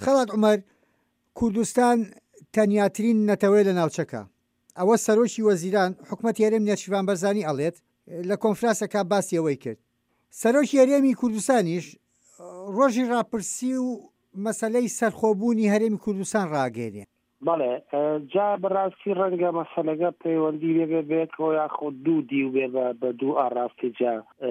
خەڵات عومەر کوردستان تەنیاترین نەتەوەی لە ناوچەکە. ئەوە سەرۆکی وەزیران حکومەتی هەرێم نێچیروان بەرزانی ئەڵێت لە کۆنفرانسەکە باسی ئەوەی کرد. سەرۆکی هەرێمی کوردستانیش ڕۆژی ڕاپرسی و مەسەلەی سەرخۆبوونی هەرێمی کوردستان ڕاگەیەنێ. بەڵێ جا بەڕاستی ڕەنگە مەسەلەگە پەیوەندی لێبێ بێتەوە یاخۆ دوو دیو بێ بە دوو ئاڕاستی جا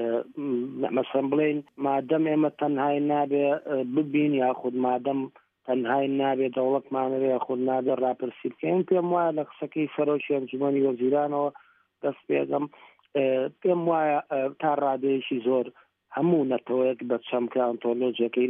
مەسەن بڵێن مادەم ئێمە تەنهای نابێ ببین یاخود مادەم تەنهای نابێت دەوڵەتمانەوێ یاخود نابێ ڕاپرسی بکەین. پێم وایە لە قسەکەی سەرۆکی ئەنجومەنی وەزیرانەوە دەست پێدەم پێم وایە تا ڕادەیەکی زۆر هەموو نەتەوەیەک بە چەمکە ئەنتۆلۆجیەکەی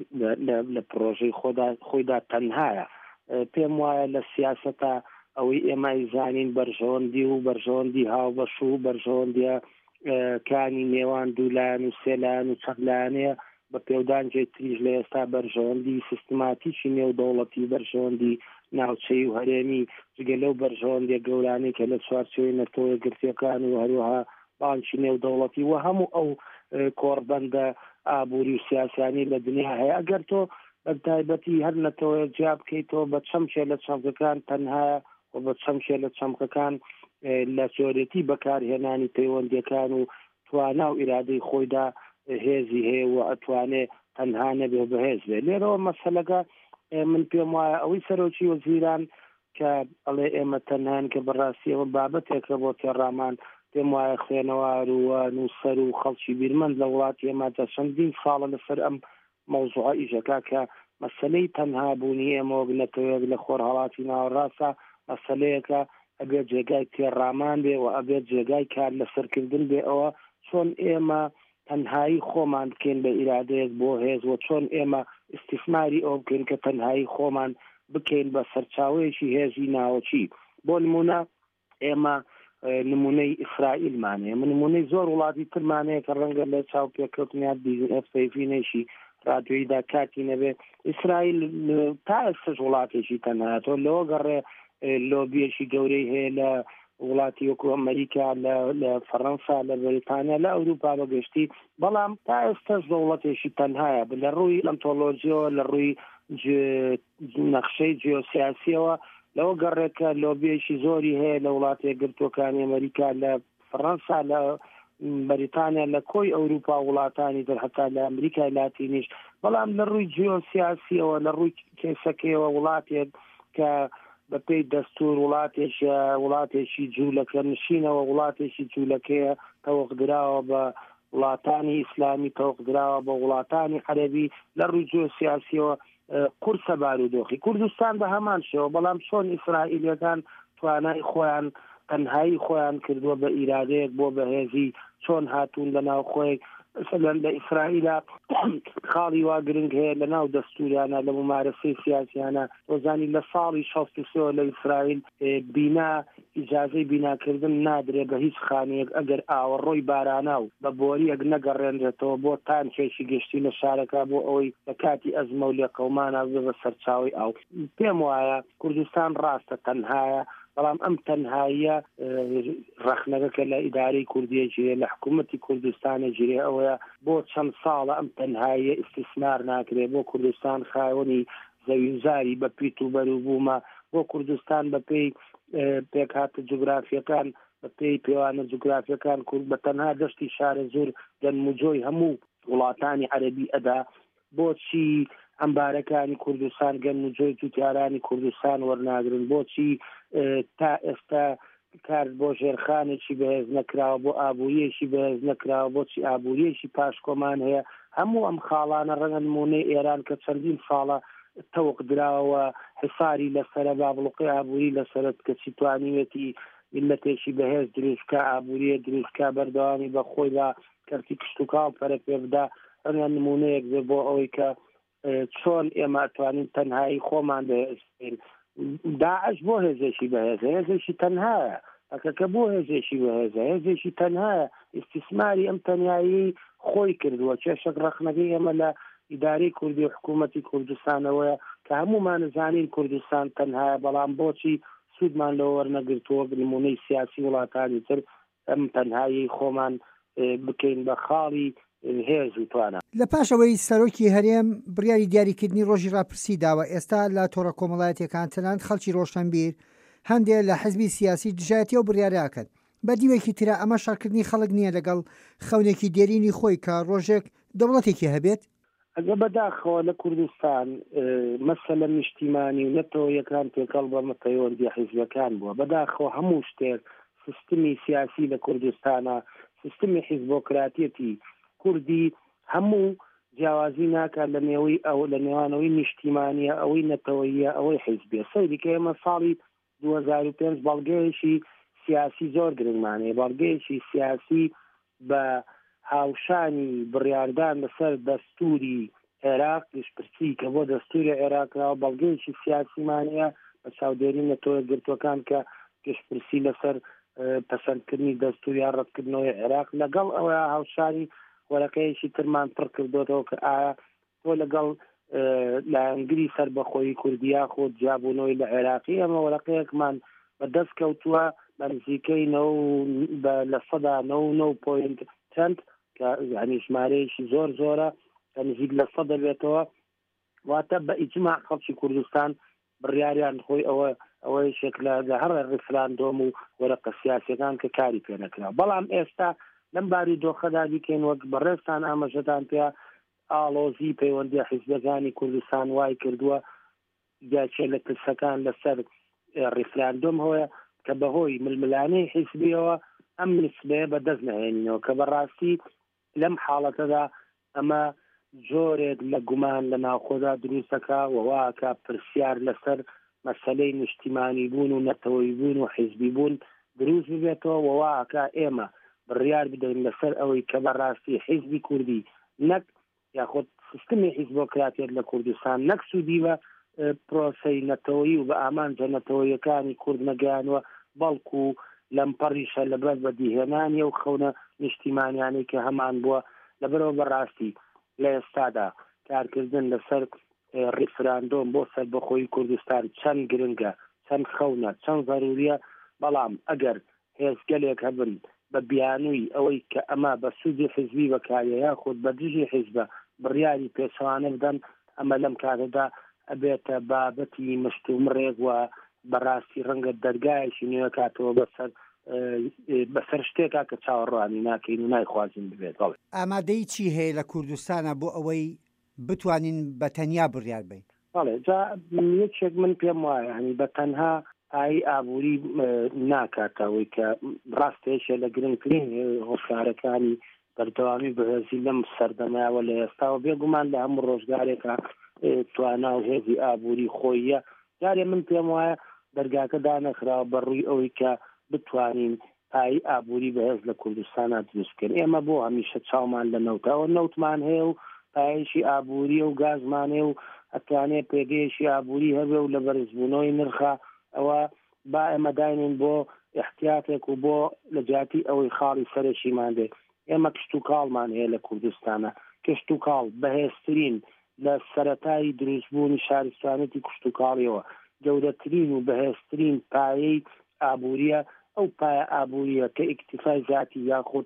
لە پرۆژەی خۆیدا تەنهایە. پێم وایە لە سیاسەتە ئەوەی ئێمە زانین بەرژەوەندی و بەرژەوەندی هاوبەش و بەرژەوەندیە کانی نێوان دوولایەن و سێلایەن و چەندلایەنەیە بە پێودانجێ تریژ لە ئێستا بەرژەوەندی سیستماتیکی نێودەوڵەتی بەرژەوەندی ناوچەی و هەرێمی جگە لەو بەرژەوەندی گەورانەی کە لە چوارچێوەی نەتەوەی گرتیەکان و هەروەها بانکی نێودەوڵەتی و هەموو ئەو کۆڕبەندە ئابووری و سیاسانی لە دنیا هەیە. ئەگەر تۆ بە تایبەتی هەر نەتەوەی جیا بکەیتەوە بە چەمکێ لە چەمکەکان تەنهایە و بە چەمکێ لە چەمکەکان لە جۆرێتی بەکارهێنانی پەیوەندیەکان و توانا و ئیرادەی خۆیدا هێزی هەیە و ئەتوانێ تەنها نەبێ بەهێز بێ. لێرەوە مەسەلەکە من پێم وایە ئەوەی سەرۆکی وەزیران کە ئەڵێ ئێمە تەنهان کە بەڕاستی ئەوە بابەتێکە بۆ تێڕامان پێم وایە خوێنەوار و نووسەر و خەڵکی بیرمەند لە وڵاتی ئێمە چەندین ساڵە لەسەر ئەم مەوزوعە ئیژەکە کە مەسەلەی تەنها بوونی ئێمە بنەتەوەیەک لە خۆرهەڵاتی ناوەڕاستە مەسەلەیەکە ئەبێت جێگای تێڕامان بێ و ئەبێت جێگای کار لەسەرکردن بێ. ئەوە چۆن ئێمە تەنهایی خۆمان بکەین بە ئیرادەیەک بۆ هێز و چۆن ئێمە استیفماری ئەو بکەین کە تەنهایی خۆمان بکەین بە سەرچاوەیەکی هێزی ناوەچی. بۆ نمونە ئێمە نمونەی ئیسرائیلمانەیە، من نمونەی زۆر وڵاتی ترمانەیە کە ڕەنگە لە چاو پێکەوتنیان بیزنسفینێشی رادیۆیدا کاتی نەبێ. ئیسرائیل تا ئێستش وڵاتێکی تەنهاتۆ لەوە گەڕێ لۆبیەکی گەورەی هەیە لە وڵاتی وەکو ئەمریکا لە فەڕەنسا لە بەریتانیا لە ئەوروپا بەگشتی، بەڵام تا ئێستش دەوڵەتێکی تەنهایە لە ڕووی ئەنتۆلۆژیەوە لە ڕووی نەخشەی جیۆسیاسیەوە لەوە گەڕێکە لۆبیەکی زۆری هەیە لە وڵاتی گرتوەکانی ئەمریکا لە فەڕەنسا لە بەریتانیا لە کۆی ئەوروپا وڵاتانی در حتا لە ئەمریکای لاتینیش. بەڵام لە ڕووی جیۆسیاسیەوە لە ڕووی کێسەکەیەوە وڵاتێک کە بەپێی دەستور وڵاتێکی جوولەکە نشینەوە وڵاتێکی جوولەکەیە تەوەقدراوە بە وڵاتانی ئیسلامی تەوەقدراوە بە وڵاتانی عەرەبی لە ڕووی جیۆسیاسیەوە قورسە بارودۆخی. کوردستان بە هەمان شێوە، بەڵام چۆن ئیسرائیلیەکان توانای خۆیان تەنهایی خۆیان کردووە بە ئیرادەیەک بۆ بەهێزی، چۆن هاتوون لە ناو خۆی مثلا لە ئیسرائیلا خاڵی وا گرنگ هەیە لە ناو دەستوریانە لە ممارەسەی سیاسیانە. وەزانی لە ساڵی 63 لە ئیسرائیل بینا ئیجازەی بیناکردن نادرێت بە هیچ خانەیەک ئەگەر ئاوەڕۆی بارانە و بە بۆریەک نەگەڕێنرێتەوە بۆ تانکێکی گەشتی لە شارەکە بۆ ئەوەی لە کاتی ئەزمە و لێ قەومانە بە سەرچاوی ئاو. پێم وایە کوردستان ڕاستە تەنهایە، بەڵام ئەم تەنهاییە ڕەخنەکە لە ئیدارەی کوردیە ژێ لە حکوومەتی کوردستانە ژێ ئەوەیە بۆ چەند ساڵە ئەم تەنهاییە ئیستیسمار ناکرێت. بۆ کوردستان خاوەنی زەویزاری بە پیت و بەروبوومە، بۆ کوردستان بەپێی پێکهاتە جوگرافیەکان بەپێی پێوانە جوگرافیەکان کورد بە تەنها دەشتی شارە زۆر گەنموجۆی هەموو وڵاتانی عەرەبی ئەدا. بۆچی ئەمبارەکانی کوردستان گەنموجۆی تووتیارانی کوردستان وەرناگرن؟ بۆچی تا ئێستا کار بۆ ژێرخانێکی بەهێز نەکراوە، بۆ ئابووریەکی بەهێز نەکراوە؟ بۆچی ئابووریەکی پاشکۆمان هەیە؟ هەموو ئەم خاڵانە ڕەنگە نمونەی ئێران کە چەندین ساڵە تەوەقدراوە حساری لەسەرە بابڵوقی ئابووری لەسەرت کە چی توانیوێتی میلەتێکی بەهێز دروستکە، ئابووریە دروستکە، بەردەوامی بە خۆی بە کەرتی کشت و کاڵ پەرە پێ بدا. ڕەنگە نمونەیەک بێ بۆ ئەوەی کە چۆن ئێمە ئەتوانین تەنهایی خۆمان بەهێزین. داعش بۆ هێزێکی بەهێزە، هێزێکی تەنهایە، ئەکەکە بۆ هێزێکی بەهێزە، هێزێکی تەنهایە، ئیستیسماری ئەم تەنهایی خۆی کردووە. کێشک ڕەخنەکەی ئێمە لە ئیدارەی کوردی و حکوومەتی کوردستانەوەیە کە هەمومان زانین کوردستان تەنهایە، بەڵام بۆچی سوودمان لەوە وەرنەگرتووە نمونەی سیاسی وڵاتانی تر ئەم تەنهایی خۆمان بکەین بە خاڵی هێز و توانە. لە پاشەوەی سەرۆکی هەرێم بڕیاری دیاریکردنی ڕۆژی ڕاپرسی داوە ئێستا لە تۆڕە کۆمەڵایەتیەکان تەنانەت خەڵکی ڕۆشنبیر هەندێک لە حزبی سیاسی دژایەتی و بڕیاراکەن بە دیوێکی ترە ئەمە شەڕکردنی خەڵک نییە لەگەڵ خەونێکی دێرینی خۆی کە ڕۆژێک دەوڵەتێکی هەبێت. ئەگە بەداخەوە لە کوردستان مەسەلە نیشتیمانی و نەتەوەیەکان تێکەڵ بە مەپەیوەندی حیزبەکان بووە. بەداخەوە هەموو شتێک سیستمی سیاسی لە کوردستانە، سیستمی حیزبۆکراتیەتی کوردی هەموو جیاوازی ناکات لە نێوانەوەی نیشتیمانیە، ئەوەی نەتەوەیە، ئەوەی حیزبیە. سەیری کە ئێمە ساڵی 2005 بەڵگەیەکی سیاسی زۆر گرنگمانەیە، بەڵگەیەکی سیاسی بە هاوشانی بڕیاردان لەسەر دەستوری عێراق گشتپرسی کە بۆ دەستوری عێراقراوە، بەڵگەیەکی سیاسیمانەیە بە چاودێری نەتەوەی گرتوەکان کە گشتپرسی لەسەر پەسەندکردنی دەستوری یا ڕەتکردنەوەی عێراق لەگەڵ ئەوە هاوشانی وەرەقەیەکی ترمان پڕ کردوێتەوە کە ئایا تۆ لەگەڵ لایەنگری سەربەخۆیی کوردیا خۆ جیابوونەوەی لە عێراقی. ئەمە وەرەقەیەکمان بەدەست کەوتووە بە نزیکەی لە سەدا 99 چەند کە یعنی ژمارەیەکی زۆر زۆرە کە نزیک لە سەد دەبێتەوە، واتە بە ئیجماع خەڵکی کوردستان بڕیاریان خۆی ئەوەی شکلە لە هەر ڕفراندۆم و وەرەقە سیاسیەکان کە کاری پێ نەکرا. بەڵام ئێستا لەم باری دۆخەدا دیکەین وەک بەڕێستان ئاماژەتان پێ ئاڵۆزی پەیوەندی حیزبەکانی کوردستان وای کردووە جاچێ لە ترسەکان لەسەر ڕفراندۆم هۆیە کە بەهۆی ململانەی حیزبیەوە ئەم نسبەیە بەدەست نهێنینەوە کە بەڕاستی لەم حاڵەتەدا ئەمە جۆرێک لە گومان لە ناوخۆدا دروستەکە وواکە پرسیار لەسەر مەسەلەی نیشتیمانی بوون و نەتەوەی بوون و حیزبی بوون دروست ببێتەوە وواکە ئێمە بڕیار بدەین لەسەر ئەوەی کە بەڕاستی حیزبی کوردی نەک یاخۆ سیستمی حیزبۆکراتیەت لە کوردستان نەک سوودی بە پرۆسەی نەتەوەیی و بە ئامانجە نەتەوەیەکانی کورد نەگەیانوە، بەڵکو لەم پەڕیشە لەبەر بەدیهێنانی و خەونە نیشتیمانیانی کە هەمان بووە. لەبەرەوە بەڕاستی لە ئێستادا کارکردن لەسەر ڕیفراندۆم بۆ سەربەخۆیی کوردستان چەند گرنگە، چەند خەونە، چەند ضروریە. بەڵام ئەگەر هێزگەلێک هەبن بە بیانووی ئەوەی کە ئەمە بە سوودی حیزبی بەکارە یاخود بە دژی حیزبە بڕیاری پێچەوانە بدەن، ئەمە لەم کاتەدا ئەبێتە بابەتی مشتومڕێک و بەڕاستی ڕەنگە دەرگایەکی نوێ کاتەوە بەسەر شتێکا کە چاوەڕوانی ناکەین و نایخوازین ببێت. ئامادەی چی هەیە لە کوردستانە بۆ ئەوەی بتوانین بە تەنیا بڕیار بین؟ بەڵێ جا یەکێک من پێم وایە هەنی بە تەنها ئای ئابووری ناکاتەوەی کە ڕاستێشە لە گرنگترین هۆشارەکانی بەردەوامی بەهێزی لەم سەردەمایەوە لە ئێستاوە بێگومان لە هەموو ڕۆژگارێکە توانا و هێزی ئابووری خۆیە. جارێ من پێم وایە دەرگاکە دانەخراوە بەڕووی ئەوەی کە بتوانین ئای ئابووری بەهێز لە کوردستانە دروستکرد. ئێمە بۆ هەمیشە چاومان لە نەوتەوە نەوتمان هەیە و پایشی ئابووریە و گازمانێ و ئەتوانێت پێگەیشی ئابووری هەبێ و لە بەرزبوونەوەی نرخە ئەوە با ئێمە داینین بۆ احتیاتێک و بۆ لە جاتی ئەوەی خاڵی سەرشیمان دێ. ئێمە کشت و کاڵمان هەیە لە کوردستانە، کشت و کاڵ بەهێزترین لە سەرەتایی دروستبوونی شارستانەتی کشت و کاڵیەوە گەورەترین و بەهێزترین پایەی ئابووریە ئەو پایە ئابووریە کە ئیکتیفای ذاتی یاخود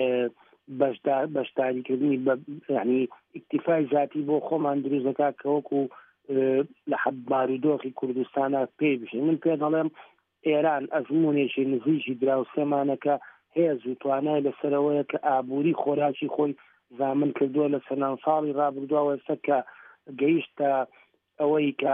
بەشداریکردنی یعنی ئیکتیفای ذاتی بۆ خۆمان دروستەکە کە وەکو لە حەب بارودۆخی کوردستانە پێی بشین. من پێ دەڵێم ئێران ئەزمونێکی نزیکی دراوسێمانەکە هێز و توانای لەسەرەوەیە کە ئابووری خۆراکی خۆی زامن کردووە لە سەنان ساڵی ڕابردووە ئێستا کە گەیشتە ئەوەی کە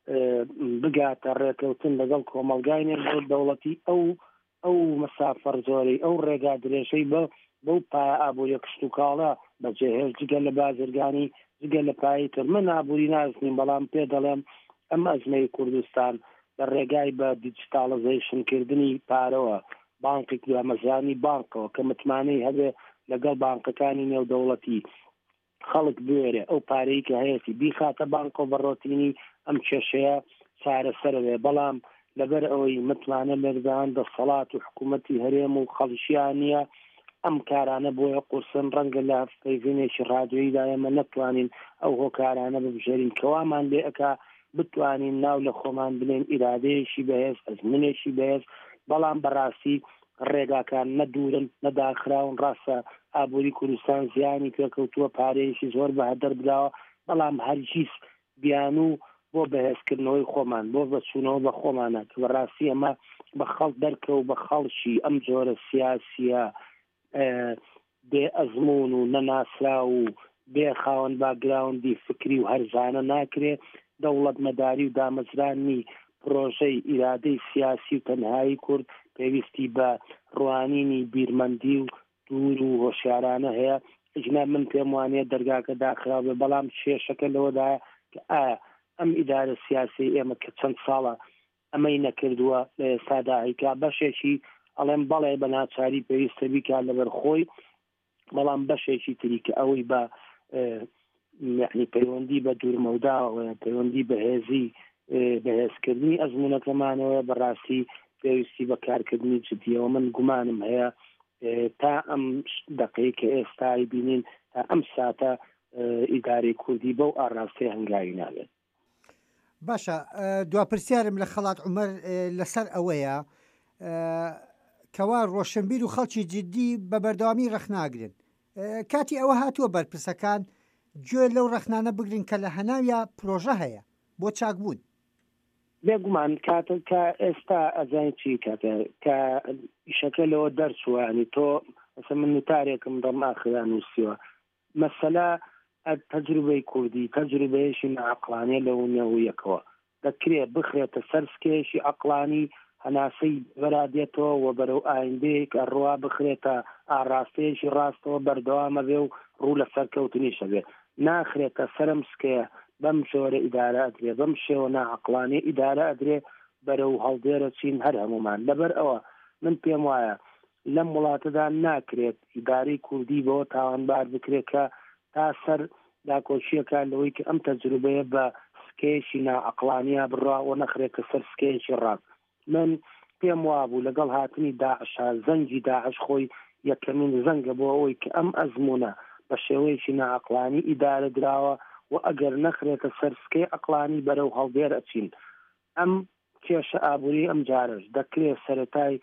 بگاتە ڕێکەوتن لەگەڵ کۆمەلگای نێردەوڵەتی دەوڵەتی ئەو مەسافەر زۆرەی ئەو ڕێگا درێژەی بەو پایە ئابووریە کشت و کاڵە بەجێهێش جگە لە بازرگانی جگە لە پایی تر. من ئابووری نازنیم، بەڵام پێ دەڵێم ئەم ئەزمەی کوردستان لە ڕێگای بە دیجیتاڵەیزیشنکردنی پارەوە بانقێک دوامەزانی بانکەوە کە متمانەی هەبێ لەگەڵ بانکەکانی نێودەوڵەتی خەڵک بوێرێ ئەو پارەی کە هەیەی بیخاتە بانکۆ بەڕۆتینی ئەم کێشەیە چارەسەرەوێ. بەڵام لەبەر ئەوەی متمانە لەردان دەسەڵات و حکوومەتی هەرێم و خەڵشیان نییە ئەم کارانە بۆیە قورسن ڕەنگە لە پەیڤێنێکی ڕادیۆییدا ئێمە نەتوانین ئەو هۆکارانە ببژێرین کەوامان لێ ئەکا بتوانین ناو لە خۆمان بنێن ئیرادەیەشی بەهێز ئەزمونێکی بەهێز. بەڵام بەڕاستی ڕێگاکان نەدورن نەداخراون ڕاستە ئابووری کوردستان زیانی پێکەوتووە پارەیەکی زۆر بە هەدەر بداوە بەڵام هەرگیز بیان و بۆ بەهێزکردنەوەی خۆمان بۆ بەچوونەوە بە خۆمانە کە بەڕاستی ئەمە بە خەڵک دەرکە و بە خەڵکی ئەم جۆرە سیاسیە بێ ئەزمون و نەناسرا و بێ خاوەن باگراوندی فکری و هەرزانە ناکرێت دەوڵەت مەداری و دامەزرانی پرۆژەی ئیرادەی سیاسی و تەنهایی کورد پێویستی بە ڕوانینی بیرمەندی و دوور و هۆشیارانە هەیە ئەجنا من پێم وانێ دەرگاکە داخراوێ بەڵام کێشەکە لەوەدایە کە ئایا ئەم ئیدارە سیاسی ئێمە کە چەند ساڵە ئەمەی نەکردووە لە ئێستادا هیکا بەشێکی ئەڵێم بەڵێ بە ناچاری پێویستە بیکا لەبەر خۆی بەڵام بەشێکی تری کە ئەوەی بە یعنی پەیوەندی بە دوورمەوداوە پەیوەندی بەهێزی بەهێزکردنی ئەزمونەکەمانەوە بەڕاستی پێویستی بە کارکردنی جدیەوە من گومانم هەیە تا ئەم دقەی کە ئێستای بینین تا ئەم ساتە ئیدارەی کوردی بەو ئاڕاستەی هەنگاوی نابێت. باشە دواپرسیارم لە خەڵات عومەر لەسەر ئەوەیە کەوا ڕۆشنبیر و خەڵکی جدی بە بەردەوامی ڕەخناگرن کاتی ئەوە هاتووە بەرپرسەکان گوێ لەو ڕەخنانە بگرن کە لە هەناویە پرۆژە هەیە بۆ چاکبوون بێگومان کاتە کە ئێستا ئەزانین چی کاتە کە ئیشەکە لەوە دەرچووانی تۆ مثلا من نوتارێکم دەم ئاخرا نووسیوە مەسەلا تەجروبەی کوردی تەجروبەیەشی نەعەقلانیە لەو نێویەکەوە دەکرێت بخرێتە سەر سکەیەشی عەقلانی هەناسەی بەرادێتەوە و بەرەو ئایندەیەک ئەڕوا بخرێتە ئاڕاستەیەشی ڕاستەوە بەردەوامە بێ و ڕوو لە سەرکەوتنیشە بێ ناخرێتە سەرم سکەیە بەم شۆرە ئیدارە ئەدرێ بەم شێوە ناعەقلانی ئیدارە ئەدرێ بەرەو هەڵدێرە چین هەر هەمومان لەبەر ئەوە من پێم وایە لەم وڵاتەدا ناکرێت ئیدارەی کوردی بەوە تاوانبار بکرێت کە تا سەر داکۆچیەکە لەوەی کە ئەم تەجروبەیە بە سکەیەکی ناعەقلانیە بڕاوە نەخرێتە سەر سکەیەکی ڕاست من پێم وابوو لەگەڵ هاتنی داعشا زەنگی داعش خۆی یەکەمین زەنگە بۆ ئەوەی کە ئەم ئەزمونە بە شێوەیەکی ناعەقلانی ئیدارە دراوە و ئەگەر نەخرێتە سەرسکەی عەقلانی بەرەو هەڵدێر ئەچین ئەم کێشە ئابووری ئەم جارش دەکرێت سەرەتای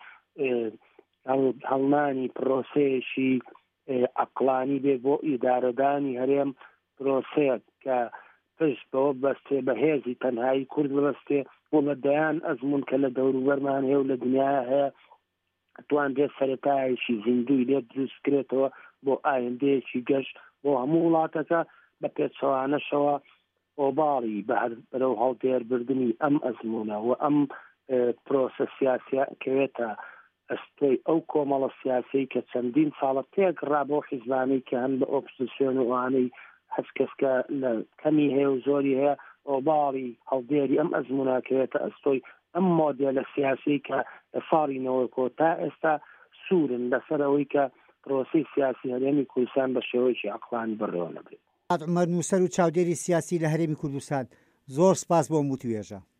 هەڵنانی پرۆسەیەشی عەقلانی بێ بۆ ئیدارەدانی هەرێم پرۆسەیەک کە پشت بەوە بەستێ بەهێزی تەنهایی کورد ببەستێ بۆ بەدەیان ئەزمون کە لە دەوروبەرمان هەیە و لە دنیا هەیە توان دێت سەرەتایشی زیندوی لێ دروستکرێتەوە بۆ ئایندەیەکی گەشت بۆ هەموو وڵاتەکە بە پێچەوانەشەوە ئۆباڵی بەرەو هەڵدێربردننی ئەم ئەزمونە و ئەم پرۆسە سیاسیە کەوێتە ئەستۆی ئەو کۆمەڵە سیاسی کە چەندین ساڵە تێکڕا بۆ حیزبانی کە هەن بە ئۆپۆزیسیۆن و ئەوانەی هەچ کەسکە لە کەمی هەیە و زۆری هەیە ئۆباڵی هەڵدێری ئەم ئەزموناکەوێتە ئەستۆی ئەم مۆدێلە سیاسی کە لە ساڵی نەوەکۆ تا ئێستا سوورن لەسەرەوەی کە پرۆسی سیاسی هەرێمی کوردستان بە شێوەیەکی عەقلانی بڕێوە نەبێت. عومەر نووسەر و چاودێری سیاسی لە هەرێمی کوردستان زۆر سپاس بۆ موتوێژە.